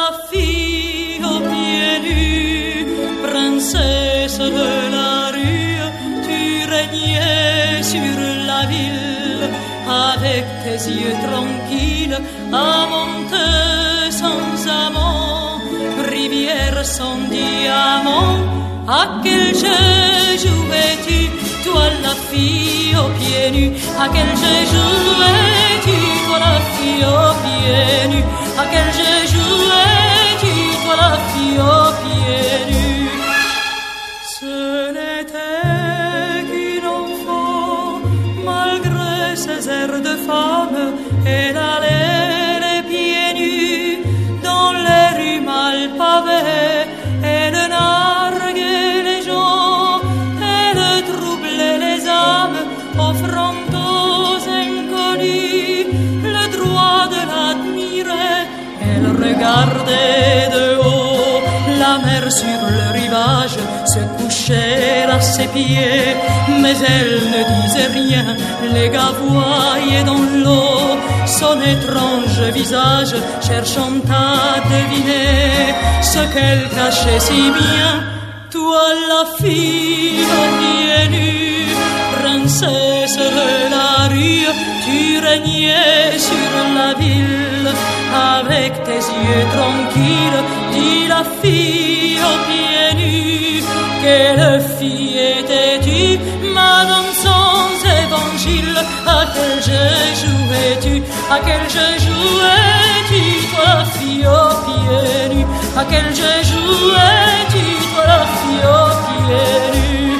la fille aux pieds nus, princesse de la rue, tu régnais sur la ville, avec tes yeux tranquilles, amantes sans amant, rivière sans diamant. À quel jeu jouais-tu, toi la fille aux pieds nus? À quel jeu jouais-tu, toi la fille aux pieds nus? À quel jeu jouais-tu, toi la fille aux pieds nus? Ce n'était qu'une enfant, malgré ses airs de femme, elle allait les pieds nus dans les rues mal pavées. Elle narguait les gens, elle troublait les âmes, offrant aux inconnus le droit de l'admirer. Elle regardait de haut la mer sur le rivage, se couchait à ses pieds, mais elle ne disait rien. Les gars voyaient dans l'eau son étrange visage, cherchant à deviner ce qu'elle cachait si bien. Toi la fille aux pieds nus, princesse de la rue, tu régnais sur la ville, avec tes yeux tranquilles. Dis la fille aux pieds nus, quelle fille étais-tu, madame sans évangile? À quel jeu jouais-tu? À quel jeu jouais-tu, toi la fille aux pieds nus? À quel jeu jouais-tu, toi la fille aux pieds nus?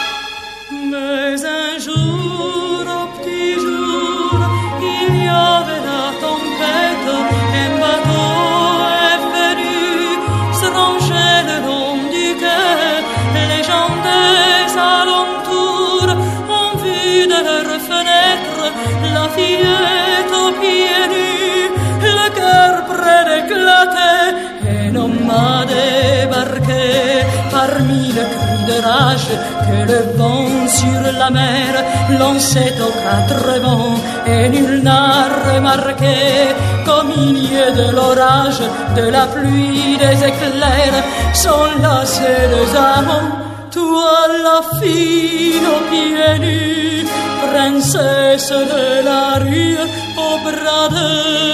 Mais un jour, au petit jour, il y avait la tempête, un bateau est venu se ranger le long du quai. Les gens des alentours ont vu de leurs fenêtres la fillette aux pieds nus, le cœur près d'éclater. Un homme a débarqué parmi le cri de rage que le vent sur la mer lançait aux quatre vents, et nul n'a remarqué qu'au milieu de l'orage, de la pluie, des éclairs, s'enlaçaient les amants. Toi la fille aux pieds nus, princesse de la rue, au bras de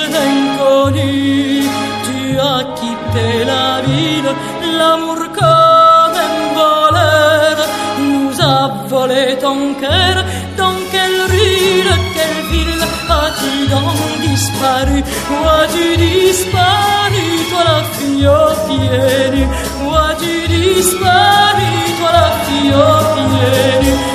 l'inconnu, tu as quitté la ville, l'amour comme un voleur nous a volé ton cœur. Dans quelle rue, de quelle ville as-tu donc disparu? Où as-tu disparu, toi la fille aux pieds nus? Où as-tu disparu, toi la fille aux pieds nus?